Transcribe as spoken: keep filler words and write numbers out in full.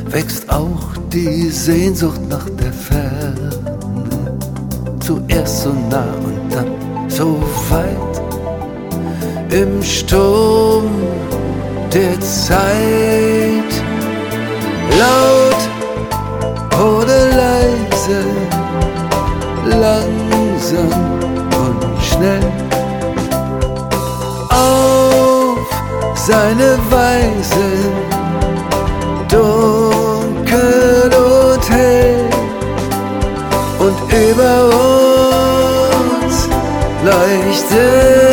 wächst auch die Sehnsucht nach der Ferne. Zuerst so nah und dann so weit. Im Sturm der Zeit, laut oder leise, langsam und schnell, auf seine Weise, dunkel und hell, und über uns leuchtet